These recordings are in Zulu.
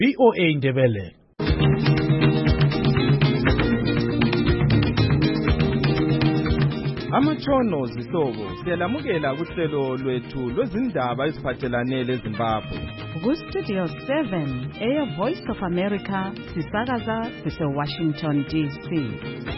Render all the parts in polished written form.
VOA Ndebele. Amatshono zihlobo siyalamukela kuhlelo lwethu lwezindaba eziphathelane leZimbabwe. Ku-Studio 7 eya Voice of America sisakaza sise-Washington DC.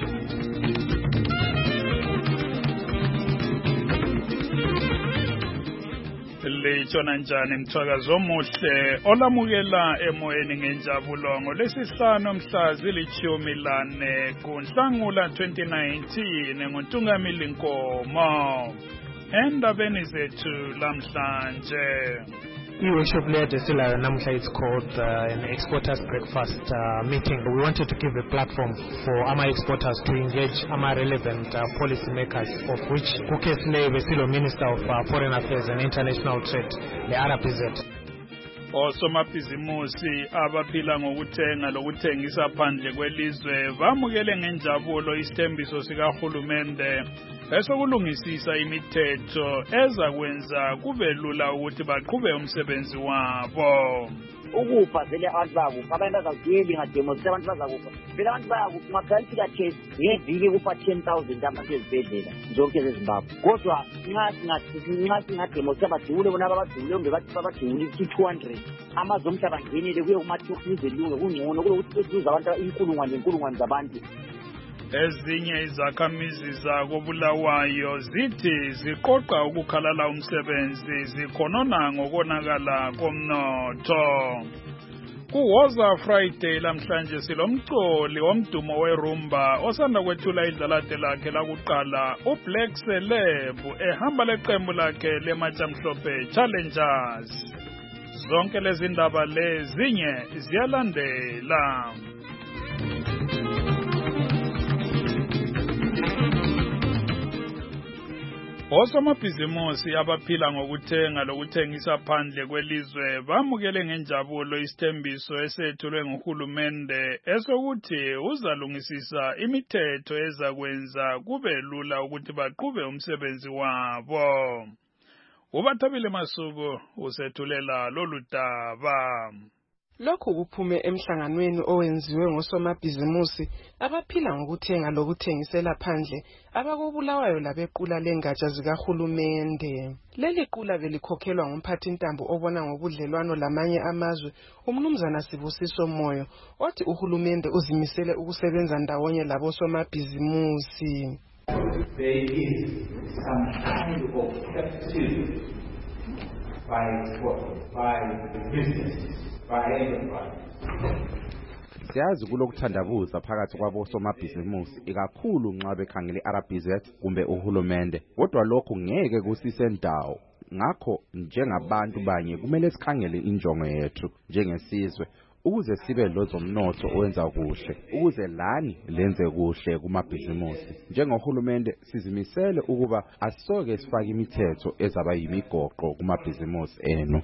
Litshona njani mthakazo omuhle olamukela emoyeni ngenjabulo ngolesihlanu mhla zili-14 kuNhlangula 2019 nguNtungamili Nkomo. Endabeni zethu lamhlanje. I-workshop leyo esila namuhla it's called an exporters breakfast meeting. We wanted to give a platform for ama-exporters to engage ama-relevant policy makers, of which kukesile besilo Minister of Foreign Affairs and International Trade, the RPZ. Osomabhizimusi abaphila ngokuthenga lokuthengisa phandle kwelizwe bamukele ngenjabulo isithembiso sikahulumende esokulungisisa imithetho ezakwenza kube lula ukuthi baqhube umsebenzi wabo. Ukufa vele abantu bakufa abantu bazakuyeli ngademonstrate abantu bazakufa vele abantu bayakufa ngaphalifika case ngeviki kufa 10,000 abantu ezibhedlela zonke ezimbabwe kodwa nxa singademonstrate badule bona abadule kumbe bathi babadule 200 amazwe omhlaba ngenele kuye kuma-2 elunge kungcono kulokuthi kuzuza abantu inkulungwane zabantu. Ezinye izakhamizi zakobulawayo zithi ziqoqa ukukhalala umsebenzi zikhonona ngokonakala komnotho. Kuwoza Friday lamhlanje silomculi womdumo werumba osanda kwethula idlalade lakhe lakuqala uBlack Celeb ehamba leqembu lakhe leMatshamhlophe Challengers. Zonke lezi ndaba lezinye ziyalandela. Osomabhizimusi abaphila ngokuthenga lokuthengisa phandle kwelizwe bamukele ngenjabulo isithembiso esethulwe nguhulumende esokuthi uzalungisisa imithetho ezakwenza kube lula ukuthi baqhube umsebenzi wabo. Ubathabile Masuku usethulela lolu daba. Lokhu kuphume emhlanganweni owenziwe ngosomabhizimusi abaphila ngokuthenga lokuthengisela phandle abakobulawayo labequla lengatsha zikahulumende. Leli qula belikhokhelwa ngumphathintambo obona ngobudlelwano lamanye amazwe umnumzana Sibusiso Moyo othi uhulumende uzimisele ukusebenza ndawonye labosomabhizimusi. There is some kind of captivity by export, by business. Siyazi kulokuthandabuza phakathi kwabosomabhizimusi ikakhulu nxa bekhangele RPZ kumbe uhulumende kodwa lokho ngeke kusise ndawo ngakho njengabantu banye kumele sikhangele injongo yethu njengesizwe ukuze sibe lozomnotho owenza kuhle ukuze lani lenze kuhle kumabhizimusi njengohulumende sizimisele ukuba asoke sifake imithetho ezaba yimigoqo kumabhizimusi enu.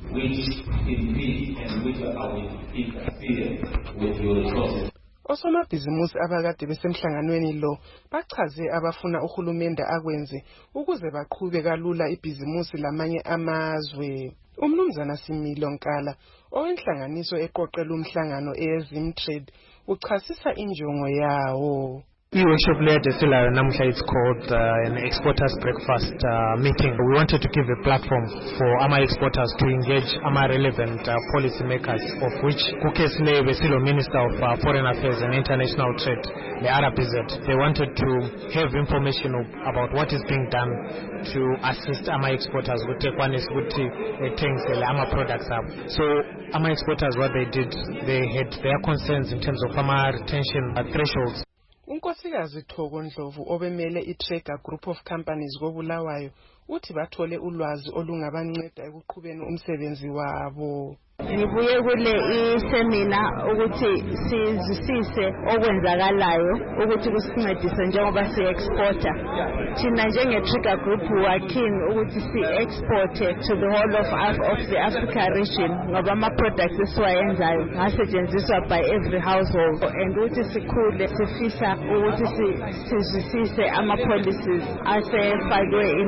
Osomabhizimusi abakade besemhlanganweni lo bachaze abafuna uhulumende akwenze ukuze baqhube kalula ibhizimusi lamanye amazwe. Umnumzana Similo Nkala owenhlanganiso eqoqela umhlangano eZimtrade uchasisa injongo yawo. I-workshop leyo esila namuhla it's called an exporters breakfast meeting. We wanted to give a platform for ama-exporters to engage ama-relevant policy makers, of which kukesile besilo Minister of Foreign Affairs and International Trade, the RPZ. They wanted to have information about what is being done to assist ama-exporters with ama-products up. So ama-exporters, what they did, they had their concerns in terms of ama-retention thresholds. Unkosikazi Thoko Ndlovu obemele iTrega Group of Companies kobulawayo uthi bathole ulwazi olungabanceda ekuqhubeni umsebenzi wabo. Ngibuye kule isemina ukuthi sizwisise okwenzakalayo ukuthi kusincedise njengoba si-exporter. Thina njenge-Trigger Group wakini ukuthi si-exporte to the whole of the Africa region ngoba ama-products esiwayenzayo ngasetshenziswa by every household and ukuthi sikhule sifisa ukuthi sizwisise ama-policies asefakwe in place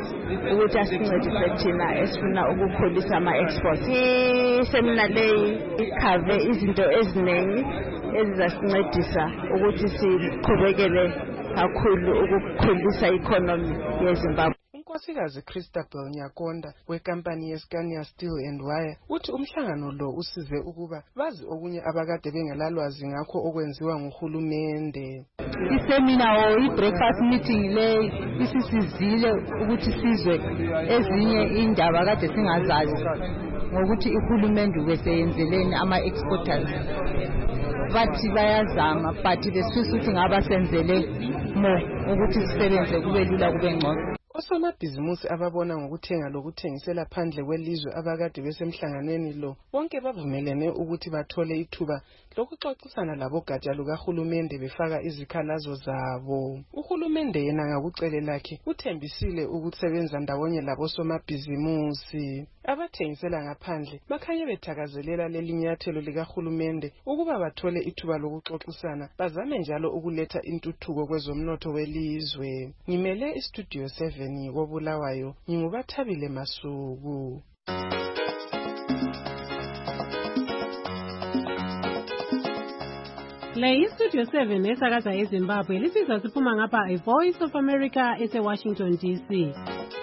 ukuthi asincedise thina esifuna ukukhulisa ama-exports. Isemina leyi ikhave izinto eziningi ezizasincedisa ukuthi siqhubekele kakhulu ukukhulisa i-economy yeZimbabwe. unkosikazi Christabel Nyakonda wenkampani yeScania Steel and Wire uthi umhlangano lo usize ukuba bazi okunye abakade bengelalwazi ngakho okwenziwa nguhulumende. Isemina i-breakfast meeting le isisizile ukuthi sizwe ezinye indaba kade singazazi ngokuthi ihulumende ubeseyenzeleni ama-exporters. Bathi bayazama but besifisa ukuthi ngaba senzele ukuthi sisebenze kube lula kube ngcono. Osomabhizimusi ababona ngokuthenga lokuthengisela phandle kwelizwe abakade besemhlanganweni lo bonke bavumelene ukuthi bathole ithuba lokuxoxisana labogatsha lukahulumende befaka izikhalazo zabo. Uhulumende yena ngakucele lakhe uthembisile ukusebenza ndawonye labosomabhizimusi. Abathengisela ngaphandle bakhanye bethakazelela leli nyathelo likahulumende ukuba bathole ithuba lokuxoxisana bazame njalo ukuletha intuthuko kwezomnotho welizwe. Ngimele istudio 7 koBulawayo ngingubathabile Masuku. Le istudio 7 esakaza eZimbabwe lisizwa siphuma ngapha iVoice of America eseWashington DC.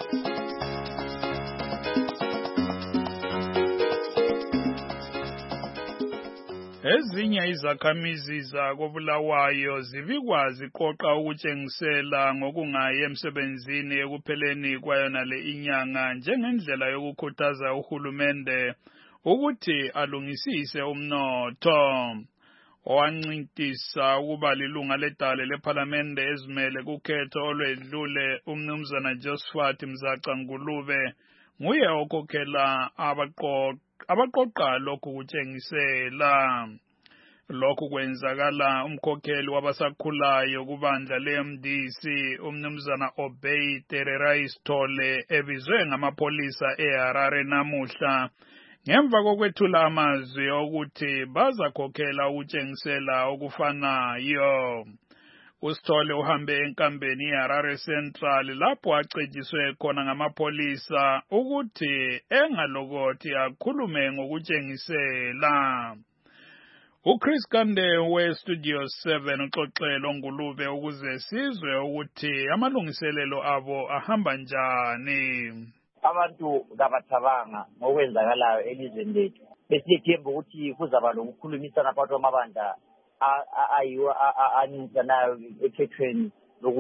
Ezinye izakhamizi zakoBulawayo zivikwazi qoqa ukutshengisela ngokungayi emsebenzini ekupheleni kwayona le inyanga njengendlela yokukhuthaza uhulumende ukuthi alungisise umnotho. Owancintisa ukuba lilunga ledale lePhalamende ezimele kukhetho olwedlule umnumzana Josephat Mzaca Ngulube nguye okhokhela abaqoqa lokhu kutshengisela. Lokhu kwenzakala umkhokheli wabasakhulayo kubandla leMDC umnumzana Obey Tererai Sithole ebizwe ngamapholisa eHarare namuhla ngemva kokwethula amazwi okuthi bazakhokhela ukutshengisela okufanayo. uSithole uhambe enkambeni eHarare Central lapho acejiswe khona ngamapholisa ukuthi engalokothi akhulume ngokutshengisela. uChris Kande weStudio 7 uxoxela Ngulube ukuze sizwe ukuthi amalungiselelo abo ahamba njani. Abantu kabathabanga ngokwenzakalayo elizweni lethu. Besiyethemba ukuthi kuzaba lokukhulumisana phakathi kwamabandla ayiwo aninzanayo ekhethweni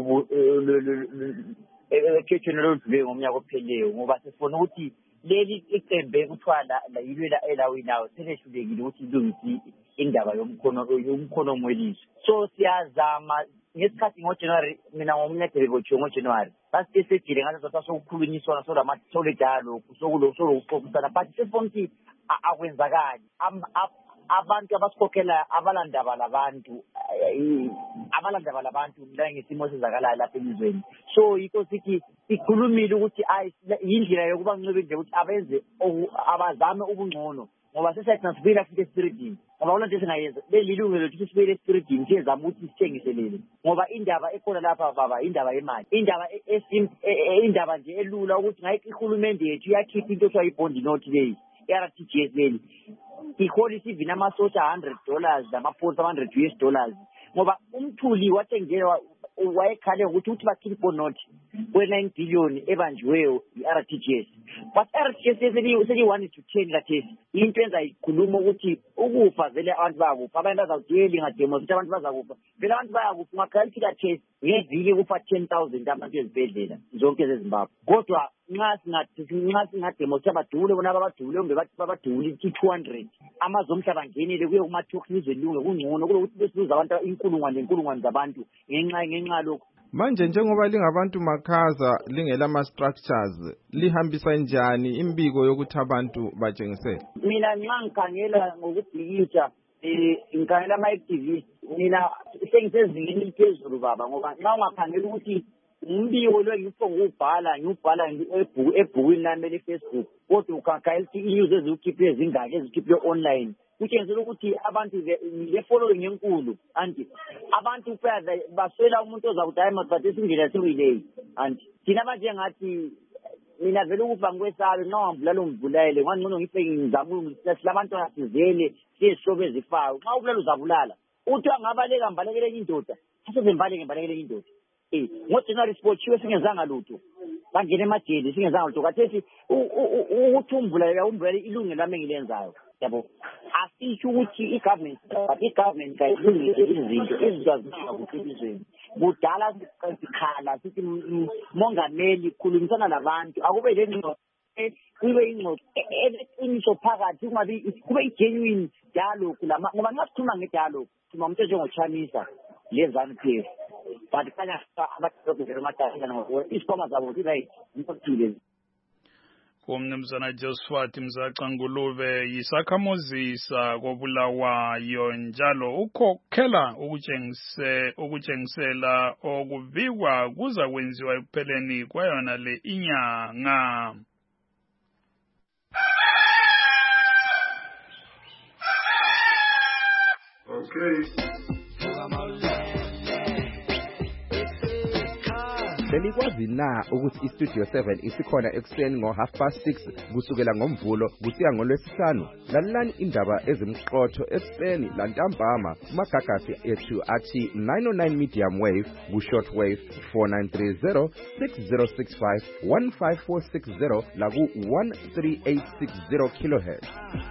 ekhethweni loludlule ngomnyaka opheleyo ngoba sifuna ukuthi leli icembe kuthiwa yilo elawinayo selehlulekile ukuthi ilungise indaba yomkhono mwelizwe. So siyazama ngesikhathi ngoJanuary mina ngomncedeli botsho ngoJanuary basisefile ngathi sokukhulunyiswana soledalo sokuxoxisana but sifuna ukuthi akwenzakali abantu abasikhokhela abalandaba labantu la ngesimo sezakalayo lapha elizweni. So yikho sithi ikhulumile ukuthi yindlela yokuba ncebile ukuthi abenze abazame ubungcono ngoba sesayitransfera futhi espiritini ngoba lento esingayenza lelilungelo ukuthi sibele espiritini siyezama ukuthi sithengiselele ngoba indaba ekhona lapha baba indaba yemali indaba nje elula ukuthi ngayikho ihulumende yethu iyakhipha into ethiwa ibond note leyi RTGS leli iholisa ivina amasosha $100 namapholisa $100 ngoba umthuli wathengelwa wayekhale ukuthi bakhiphe ibond note kwe-9 billion ebanjiweyo i-RTGS but RTGS seli-1:10 kathesi into enza ikhuluma ukuthi ukufa vele abantu bayakufa abantu bazawudeli ngademonstrate abantu bazakufa vele abantu bayakufa ungakhaliphi kathesi ngeviki kufa 10,000 abantu ezibhedlela zonke zeZimbabwe kodwa nxa singademonstrate badule bona babadule kumbe babadule 200 amazwe omhlaba ngenile kuye kuma-talks izwe lilunge kungcono kulokuthi besizuza abantu inkulungwane zabantu ngenxa lokhu. Manje njengoba lingabantu makhaza lingela ama-structures lihambisa njani imbiko yokuthi abantu batshengisele? Mina nxa ngikhangela ngokubhikisha ngikhangela ama-activist mina sengisezingeni eliphezulu baba ngoba nxa ungakhangela ukuthi umbiko lo ngiwubhala ebhukwini lami le-Facebook kodwa ukhangela ukuthi i-news eziwukhiphe ezingaki ezikhiphe online kutshengisela ukuthi abantu le-following enkulu anti abantu baswela umuntu ozakuthi hayi masiphathisa indlela sekuyileyo anti thina manje ngathi mina vele ukufa ngikwesabe ngingambulala ungivulele ngangcono ngifike ngizama silabantwana sizele siyesihlobo ezifayo xa ubulala uzabulala uthi angabaleka mbalekele indoda mbalekele indoda ngoJanuary sibotshiwe singenzanga lutho bangena emajele singenzanga lutho kathethi uthi umbulala ilungelo lami engilenzayo yabo asisho ukuthi i-government kayilungise izinto azishakuthizweni kudala sikhala sithi mongameli khulumisana nabantu akube le ngxoxo kube ingxoxo eqiniso phakathi kube i-genuine dialogue ngoba nxa sikhuluma nge-dialogue sikhuluma umuntu njengoChamisa le-ZANU-PF but kanya isikhwama zabo zirayithi umnumzana Josephat Mzaxa Ngulube yisakhamuzisa koBulawayo njalo ukhokhela ukutshengisela okubikwa kuza kwenziwa ekupheleni kwayona le inyanga. Okay. Belikwazi na ukuthi iStudio 7 isikhona ekuseni ngo6:30 kusukela ngoMvulo kusiya ngoLwesihlanu. Lalelani indaba ezimqotho ekuseni lantambama kumagagasi ethu athi 909 medium wave ku-short wave 4930 6065 15460 laku 13860 kHz.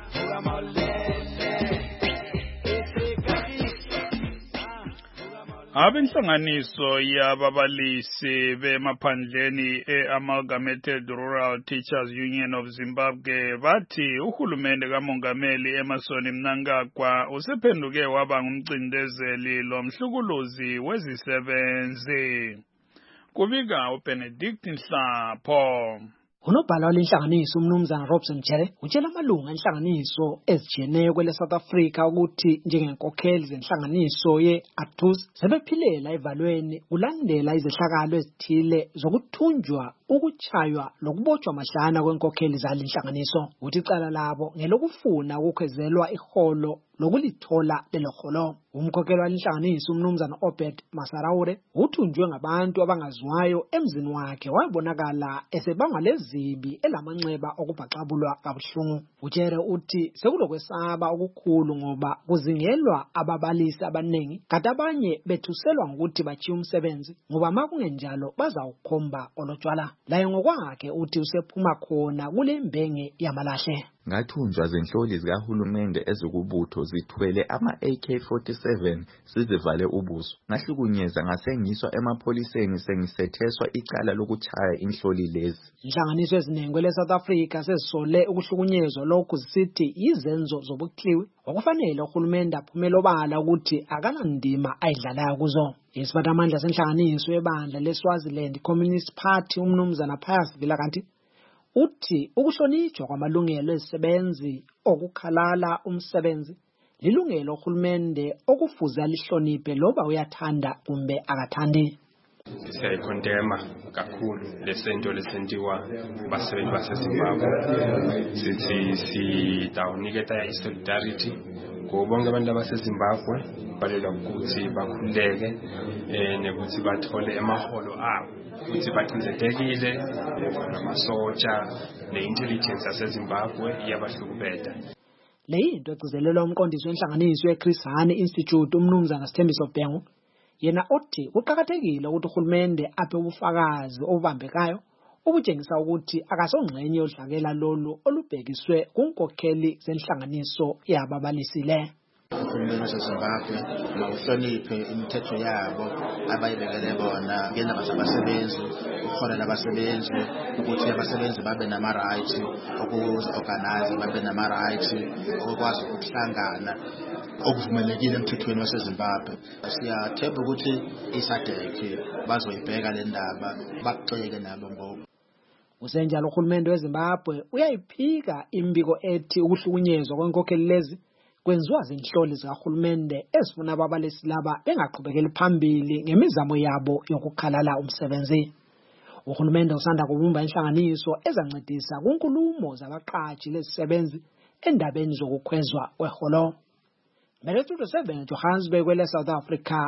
Abenhlanganiso yababalisi bemaphandleni e-Amalgamated Rural Teachers Union of Zimbabwe bathi uhulumende kamongameli Emmerson Mnangagwa usephenduke waba ngumcindezeli lomhlukuluzi wezisebenzi. Kubika uBenedict Nhlapho. Unobhala walenhlanganiso umnumzana Robson Jere utshela amalunga enhlanganiso ezijiyeneyo kwele South Africa ukuthi njengenkokheli zenhlanganiso ye-ATUS sebephilela evalweni kulandela izehlakalo ezithile zokuthunjwa ukuchaywa lokubotshwa mahlana kwenkokheli zalenhlanganiso. Uthi icala labo ngelokufuna ukukhwezelwa iholo lokulithola lelo holo. Umkhokheli walenhlanganiso umnumzana Obed Masaraure uthunjwe ngabantu abangaziwayo emzini wakhe wabonakala esebanga lezibi elamanxeba okubhaxabulwa kabuhlungu. Ujere uthi sekulokwesaba okukhulu ngoba kuzingelwa ababalisi abanengi kanti abanye bethuselwa ngokuthi bachiya umsebenzi ngoba makungenjalo bazawukhomba olotshwala. Laye ngokwakhe uthi usephuma khona kule mbenge yamalahle. Ngathunjwa zenhloli zikahulumende ezikubutho zithwele ama-AK-47 sizivale ubuso. Ngahlukunyezwa ngasengiswa emapholiseni sengisetheswa icala lokuchaya inhloli lezi. Inhlanganiso eziningi kwele South Africa sezisole ukuhlukunyezwa lokhu zisithi yizenzo zobukliwi okufanele uhulumende aphumele obala ukuthi akanandima ayidlalayo kuzo. Isiphathamandla senhlanganiso yebandla leSwaziland Communist Party umnumzana Pius Vilakazi uthi ukuhlonitshwa kwamalungelo ezisebenzi okukhalala umsebenzi lilungelo uhulumende okufuze alihloniphe loba uyathanda kumbe akathandi. Siyayikondema kakhulu lesento lesentiwa kubasebenzi baseZimbabwe. Sithi sitawuniketa isolidarity kubonke abantu baseZimbabwe balelwa ukuthi bakhululeke nekuthi bathole emaholo abo ukuthi baqinisekile namasotsha ne-intelligence yaseZimbabwe iyabahlukubeza. Le yinto egcizelelwa umqondisi wenhlanganiso yeChris Hani Institute umnumzana Sithembiso Bhengu. Yena othi kuqhakathekile ukuthi uhulumende aphe ubufakazi obubambekayo ubutshengisa ukuthi akasongxenye yodlakela lolu olubhekiswe kunkokheli zenhlanganiso yababalisi le. Uhulumeni waseZimbabwe mawuhloniphe imithetho yabo abayibekele bona ngendaba zabasebenzi ukhona labasebenzi ukuthi abasebenzi babe nama-rights okuzi-organize babe nama-rights okwazi ukuhlangana okuvumelekile emthethweni waseZimbabwe. Siyathemba ukuthi iSADC bazoyibheka le ndaba baxeke nabo ngoba usenjalo uhulumende weZimbabwe uyayiphika imbiko ethi ukuhlukunyezwa kwenkokheli lezi kwenziwa zinhloli zikahulumende ezifuna ababalisi laba bengaqhubekeli phambili ngemizamo yabo yokukhalala umsebenzi. Uhulumende usanda kubumba inhlanganiso ezancedisa kunkulumo zabaqashi lezisebenzi endabeni zokukhwezwa kweholo. Studio 7 Johannesburg kwele South Africa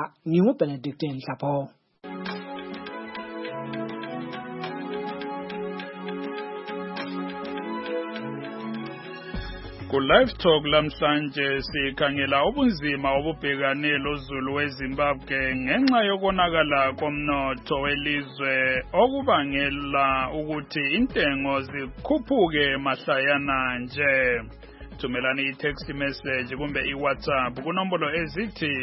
Ku-Live Talk lamhlanje sikhangela ubunzima obubhekane loZulu weZimbabwe ngenxa yokonakala komnotho welizwe okubangela ukuthi intengo zikhuphuke mahlayana nje. Thumelani i-text message kumbe i-WhatsApp kunombolo ezithi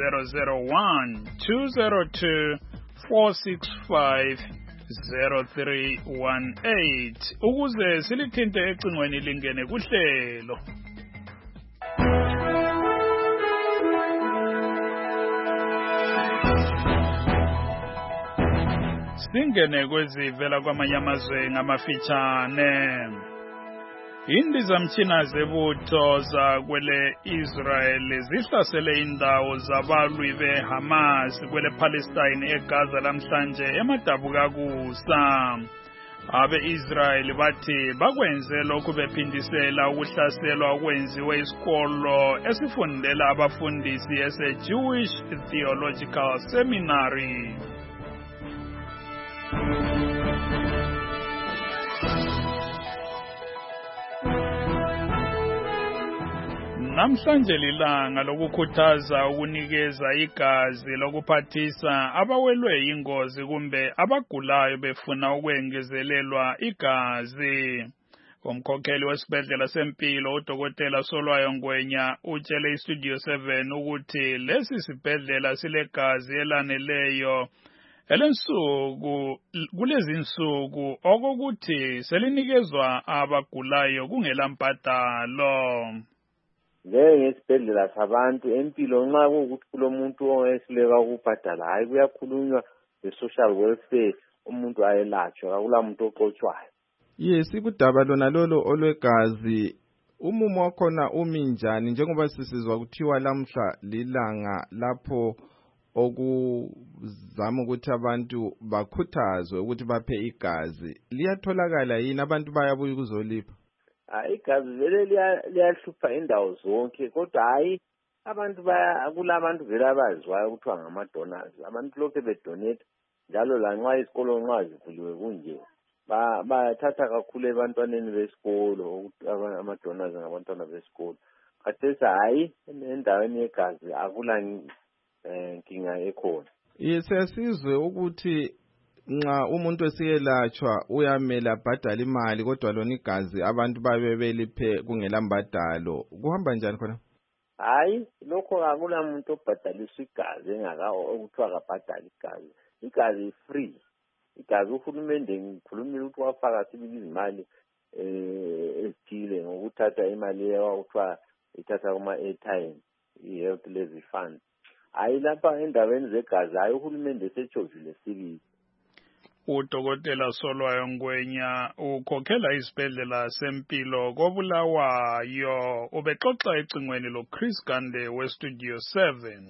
001-202-465-0318 ukuze silithinte ecingweni lingene kuhlelo. Singene kwezivela kwamanye amazwe ngamafitshane. Indizamtshina zebutho zakwele Israel zihlasele indawo zabalwi beHamas kwele Palestine eGaza lamhlanje emadabukakusa. Abe-Israel bathi bakwenze lokhu bephindisela ukuhlaselwa okwenziwe isikolo esifundela abafundisi ese-Jewish Theological Seminary. Namhlanje lilanga lokukhuthaza ukunikeza igazi lokuphathisa abawelwe ingozi kumbe abagulayo befuna ukwengezelelwa igazi. Umkhokheli wesibhedlela sempilo uDokotela Solwayo Ngwenya utshele iStudio 7 ukuthi lesi sibhedlela silegazi elaneleyo kulezi insuku okokuthi selinikezwa abagulayo kungela mbadalo. Njengesibhedlela sabantu empilo nxa kuwukuthi kulomuntu owehluleka ukubhadala hayi kuyakhulunywa nge-social welfare umuntu ayelatshwa akula muntu oxotshwayo. Yes, kudaba lona lolo olwegazi umumo wakhona umi njani njengoba sisizwa kuthiwa lamhla lilanga lapho okuzama ukuthi abantu bakhuthazwe ukuthi baphe igazi liyatholakala yini abantu bayabuya ukuzolipha? Igazi vele liyahlupha indawo zonke kodwa hayi abantu kulabantu vele abaziwayo ukuthiwa ngama-donors. Abantu lokhu bedonate njalo lanxa izikolo nxa zivuliwe kunje bathatha kakhulu ebantwaneni besikolo ama-donors ngabantwana besikolo. Khathesi hayi endaweni yegazi akula nkinga ekhona. Siyasizwe ukuthi nxa umuntu esiyelatshwa uyamela abhadala imali kodwa lona igazi abantu babe beliphe kungela mbadalo kuhamba njani khona? Hayi lokho akula muntu obhadaliswa igazi okuthiwa akabhadala igazi. Igazi free. Igazi uhulumende ngikhulumile ukuthi wafaka sibili izimali ezithile ngokuthatha imali ekuthiwa ithatha kuma-airtime i-health levy fund. Hayi lapha endaweni zegazi hayi uhulumende esetshovile sibili. uDokotela Solwayo Ngwenya ukhokhela isibhedlela sempilo koBulawayo ubexoxa ecingweni loChris Gande weStudio 7.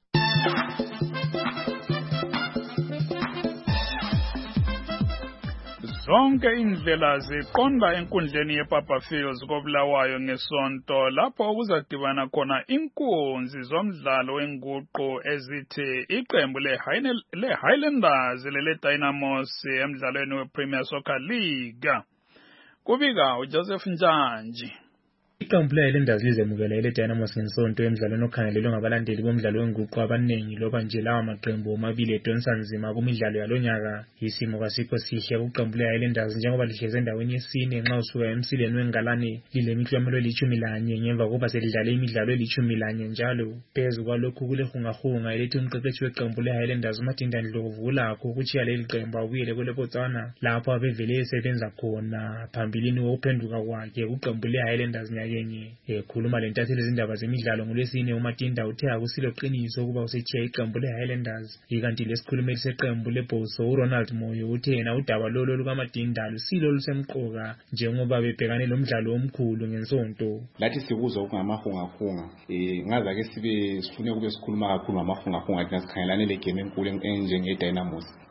Zonke indlela ziqonda enkundleni yePapa Fields koBulawayo ngesonto lapho okuzadibana khona inkunzi zomdlalo wenguqu ezithi iqembu leHighlanders leleDynamos emdlalweni wePremier Soccer League. Kubika uJoseph Njanji. Iqembu leHighlanders lizemukela leDynamos ngesonto emdlalweni okhangelelwe ngabalandeli bomdlalo wenguqu abaningi loba nje lawa maqembu omabili edonsa nzima kumidlalo yalonyaka. Isimo kasikho sihle kuqembu leHighlanders njengoba lihleze endaweni yesine nxa usuka emsileni wengalane lilemiklomelo eli-11 ngemva kokuba selidlale imidlalo eli-11 njalo. Phezu kwalokhu kulehungahunga elithi umqeqeshi weqembu leHighlanders uMatinda Ndlovu ulakho ukutshiya leli qembu abuyele kweleBotswana lapho abevele esebenza khona phambilini wokuphenduka kwakhe kuqembu leHighlanders yenye. Ekhuluma lentatheli izindaba zemidlalo ngolwesine uMatinda uthe akusilo qiniso ukuba usetshiya iqembu leHighlanders. Ikanti lesikhulumeli seqembu leBoso uRonald Moyo uthe yena udaba lolo lukaMatinda lusilo lusemqoka njengoba bebhekane lomdlalo omkhulu ngensonto. Lathi sikuzwa ukungamahungahunga ngaza ke sifune kube sikhuluma kakhulu ngamahungahunga thina sikhangelane legame enkulu enjengeDynamos.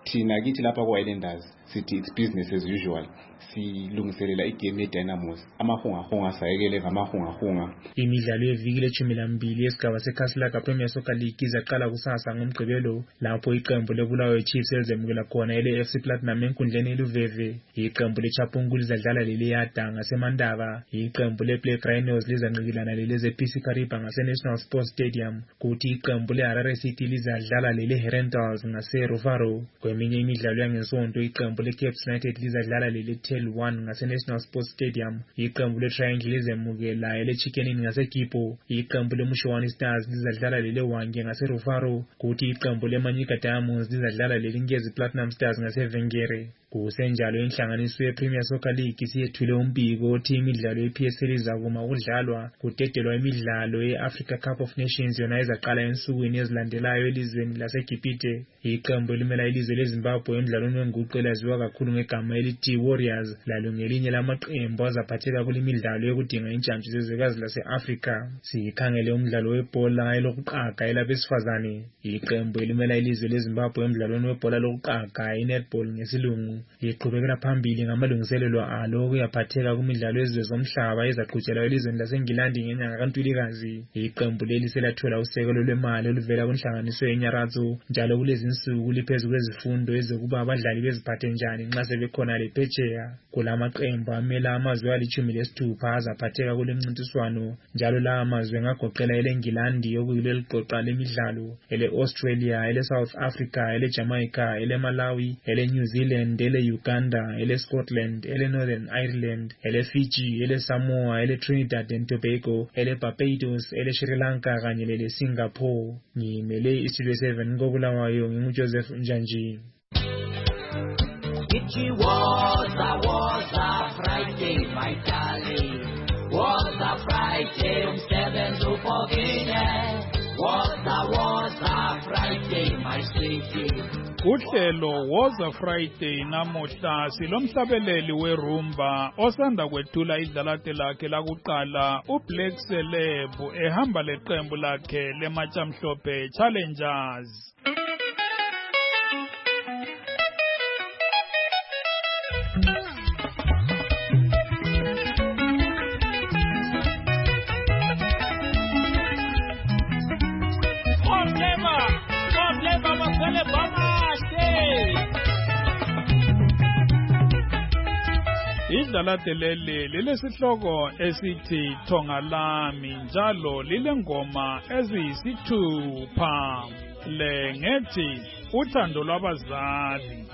thina kithi lapha kwa-Islanders sithi it's business as usual. Silungiselela igame ye-Dynamos. Amahungahunga sayekele ngamahungahunga. Imidlalo yeviki le-12 yesigaba seKhansela Premier Soccer League izaqala kusasa ngoMgqibelo lapho iqembu leBulawayo Chiefs elizemukela khona ele-FC Platinum enkundleni eLuveve. Iqembu leChapungu lizadlala leliyada ngaseMandaba. Iqembu leBlack Rhinos lizanqikilana leleze-PC Kariba ngase-National Sports Stadium. Kuthi iqembu leHarare City lizadlala lele-Herentals ngase-Rufaro. Kweminye imidlalo yangesonto iqembu leCaps United lizadlala lele-Tel 1 ngase-National Sports Stadium. Iqembu leTriangle lizemukela ele-Chicken ngase-Kipo. Iqembu leMushowani Stars lizadlala lele-Wange ngase-Rufaro. Kuthi iqembu leManyika Diamonds lizadlala lelingezi Platinum Stars ngase-Vengere. Kusenjalo inhlanganiso ye-Premier Soccer League siyethule umbiko othi imidlalo ye-PSL izakuma ukudlalwa kudedelwa imidlalo ye-Africa Cup of Nations yona izaqala ensukwini ezilandelayo elizweni laseGibhite. Iqembu elimela ilizwe leZimbabwe emidlalweni wenguqu elaziwa kakhulu ngegama elithi Warriors lalo ngelinye lamaqembu azaphatheka kule midlalo yokudinga intshantshi zezwekazi lase-Afrika. Sikhangele umdlalo webhola elokuqaga elabesifazane. Iqembu elimela ilizwe leZimbabwe emidlalweni webhola lokuqaga i-netball ngesilungu iqhubekela phambili ngamalungiselelo alo okuyaphatheka kumidlalo yezwe zomhlaba ezaqhutshelwa elizweni laseNgilandi ngenyanga kaNtulikazi. Iqembu leli selathola usekelo lwemali oluvela kunhlanganiso yeNyaratho njalo kulezi insuku liphezu kwezifundo ezokuba abadlali beziphathe njani nxa sebekhona lephetsheya. Kulamaqembu amela amazwe ali-16 azaphatheka kule mncintiswano njalo la amazwe ngagoqela ele-Ngilandi okuyilo eliqoqa lemidlalo, ele-Australia, ele-South Africa, ele-Jamaica, ele-Malawi, ele-New Zealand, ele-Uganda, ele-Scotland, ele-Northern Ireland, ele-Fiji, ele-Samoa, ele-Trinidad and Tobago, ele-Barbados, ele-Sri Lanka kanye lele-Singapore. Ngimele iStudio 7 koBulawayo nginguJoseph Njanji. It was a Friday, my darling. Was a Friday, umsebenzi upokile. Was a Friday, my sweetie. Uhlelo was a Friday namuhla silomhlabeleli werumba osanda kwethula idlalate lakhe lakuqala uBlack Celeb ehamba leqembu lakhe leMachamhlophe Challengers. Idlalate leli lilesihloko esithi Thonga Lami njalo lilengoma eziyisithupha le ngethi uthando lwabazali.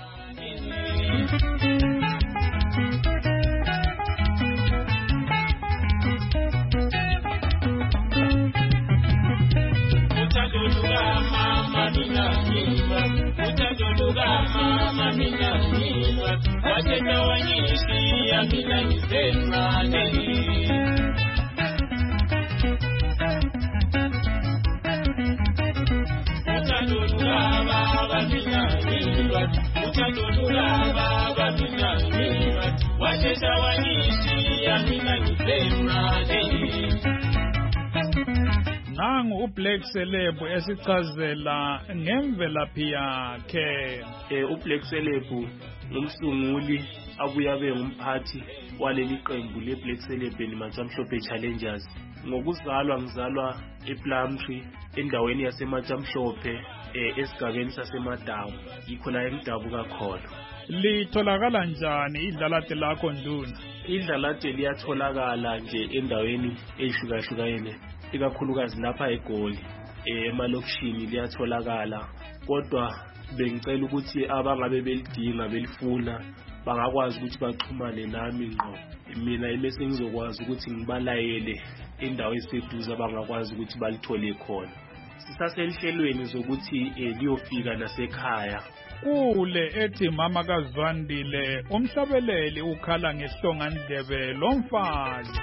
Nangu uBlack Celeb esichazela ngemvelaphi yakhe. uBlack Celeb ngumsunguli abuya abe ngumphathi waleli qembu leBlack Celeb neMachamhlophe Challengers. Ngokuzalwa ngizalwa ePlumtree endaweni yaseMachamhlophe esigabeni saseMadawu. Yikho la eMdabu kakholo. Litholakala njani idlalate lakho Nduna? Idlalate liyatholakala nje endaweni ehlukahlukene. Ikakhulukazi lapha eGoli emalokishini liyatholakala, kodwa bengicela ukuthi abangabe belidinga belifuna bangakwazi ukuthi baxhumane nami ngqo. Mina emese ngizokwazi ukuthi ngibalayele indawo eseduze abangakwazi ukuthi balithole khona. Sisaselihlelweni zokuthi liyofika nasekhaya. Kule ethi mama kaZwandile umhlabeleli ukhala ngehlongandlebe lomfazi.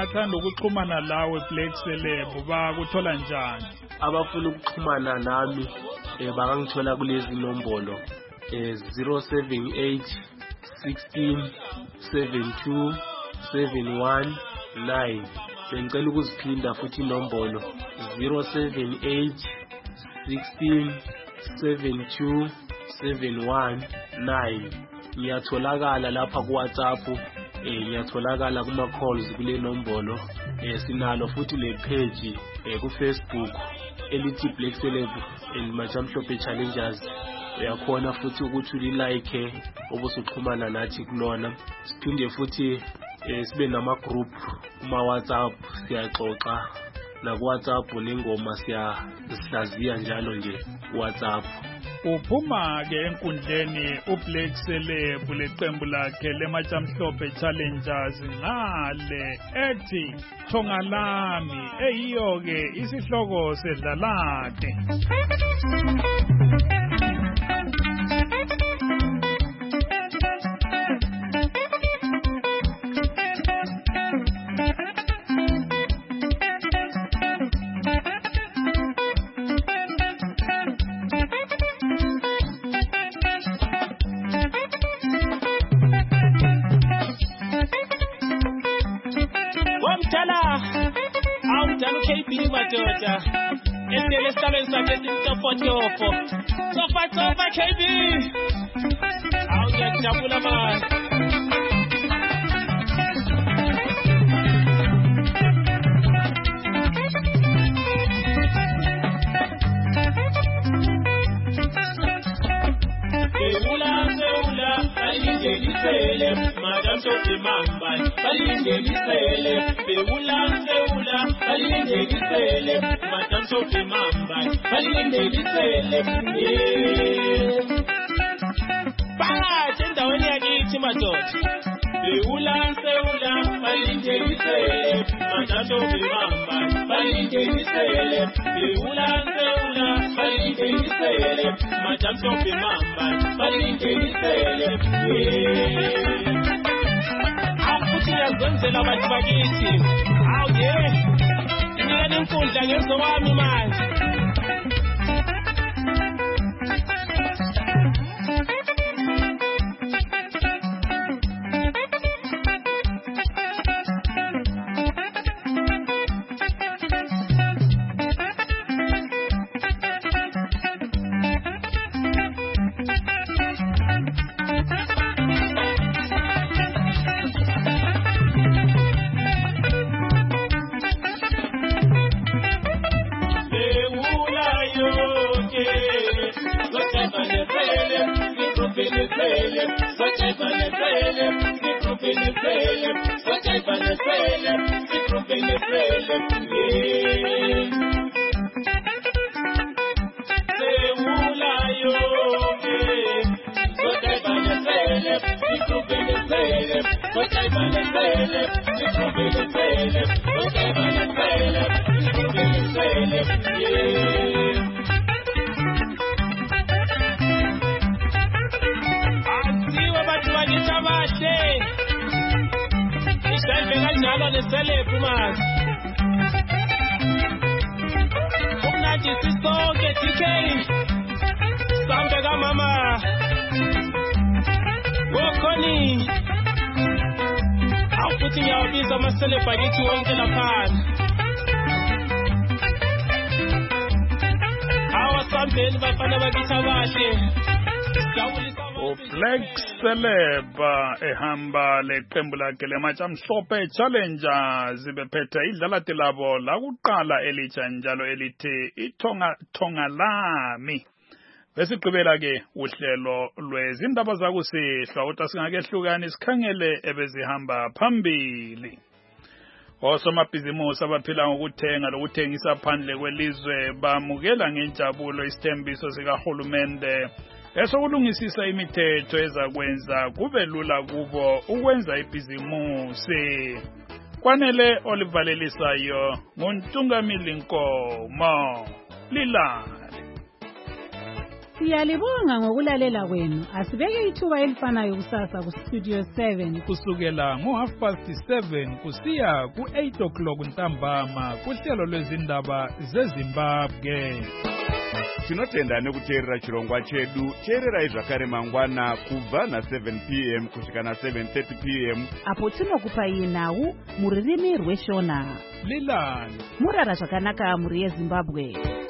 abangathanda ukuxhumana lawe Black Celeb bakuthola njani? Abafuna ukuxhumana nami bangangithola kulezi nombolo 078 16 72 719. Bengicela ukuziphinda futhi inombolo 078 16 72 719. Ngiyatholakala lapha ku WhatsApp, ngiyatholakala kuma calls kule nombolo. Sinalo futhi le page ku Facebook elithi Black Celeb and Majamhlophe Challengers. Uyakhona futhi ukuthi ulike obusuxhumana nathi kulona. Siphinde futhi sibe nama group kuma WhatsApp, siyaxoxa na ku WhatsApp nengoma siyahlaziya njalo nje WhatsApp. Uphuma ke enkundleni uBlack Celeb leqembu lakhe leMajamhlophe Challengers ngale ethi Thongalami, eyiyo ke isihloko sedlalade. Sofa KB. I'll get double man. Madam Sophie Mambai, Balinde Sele, Beula, Balinde Sele, Madam Sophie Mambai, Balinde Sele. Tenda when you get to my daughter. Beula, Balinde Sele, Madam Sophie Mambai, Balinde Sele, Beula, Balinde Sele, Madam Sophie Mambai, Balinde Sele. Ngenzela abantu bakithi awuye ngiyena inkundla ngezo wami manje. Black Celeb ehamba leqembu lakhe leMajamhlophe Challengers bephethe idlalati labo lakuqala elitsha njalo elithi Thongalami. Besigqibela ke uhlelo lwezindaba zakusihlwa kodwa singakehlukani sikhangele ebezihamba phambili. Osomabhizimusi abaphila ngokuthenga lokuthengisa phandle kwelizwe bamukela ngenjabulo isithembiso sikahulumende esokulungisisa imithetho ezakwenza kube lula kubo ukwenza ibhizimusi. Kwanele olivalelisayo nguNtungamili Nkomo Lilale. Siyalibonga ngokulalela kwenu. Asibeke ithuba elifanayo kusasa ku Studio 7 kusukela ngo7:30 kusiya ku8 o'clock ntambama kuhlelo lwezindaba zeZimbabwe. Tinotenda nekuteerera chirongwa chedu. Teererai zvakare mangwana kubva na7 p.m. kusvika na7:30 p.m. apo tinokupai nhau muririmi rweshona. Lilani murara zvakanaka muri yeZimbabwe.